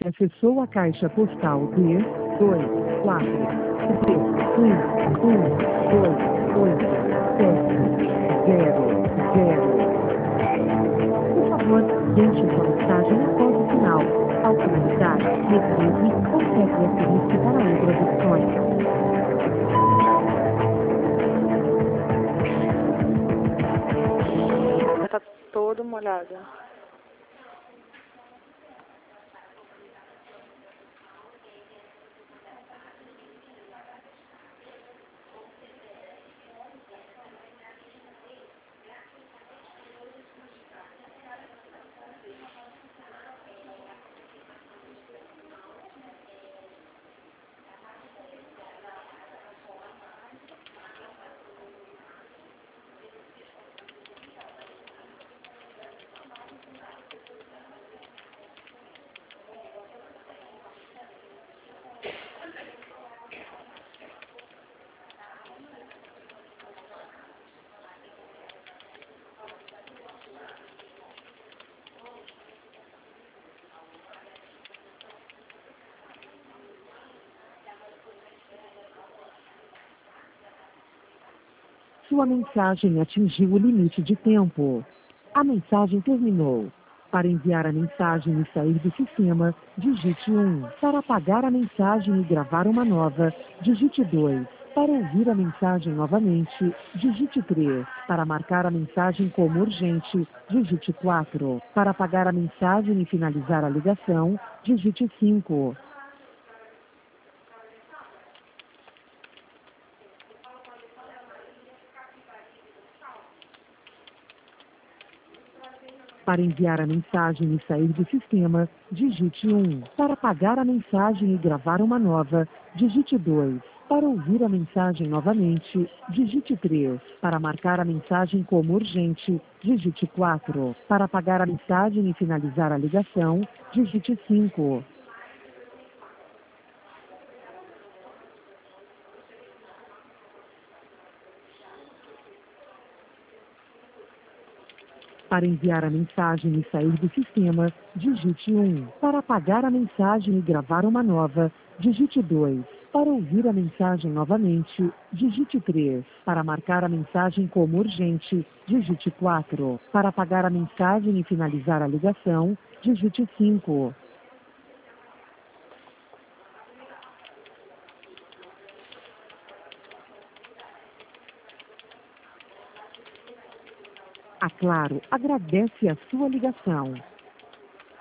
Acessou a caixa postal D 2 4 1 1 2 8 7 0 0. Por favor, deixe sua mensagem após o sinal. Ao finalizar, reprime ou pegue asterisco para outras opções. Tá toda molhada. Sua mensagem atingiu o limite de tempo. A mensagem terminou. Para enviar a mensagem e sair do sistema, digite 1. Para apagar a mensagem e gravar uma nova, digite 2. Para ouvir a mensagem novamente, digite 3. Para marcar a mensagem como urgente, digite 4. Para apagar a mensagem e finalizar a ligação, digite 5. Para enviar a mensagem e sair do sistema, digite 1. Para apagar a mensagem e gravar uma nova, digite 2. Para ouvir a mensagem novamente, digite 3. Para marcar a mensagem como urgente, digite 4. Para apagar a mensagem e finalizar a ligação, digite 5. Para enviar a mensagem e sair do sistema, digite 1. Para apagar a mensagem e gravar uma nova, digite 2. Para ouvir a mensagem novamente, digite 3. Para marcar a mensagem como urgente, digite 4. Para apagar a mensagem e finalizar a ligação, digite 5. A Claro agradece a sua ligação.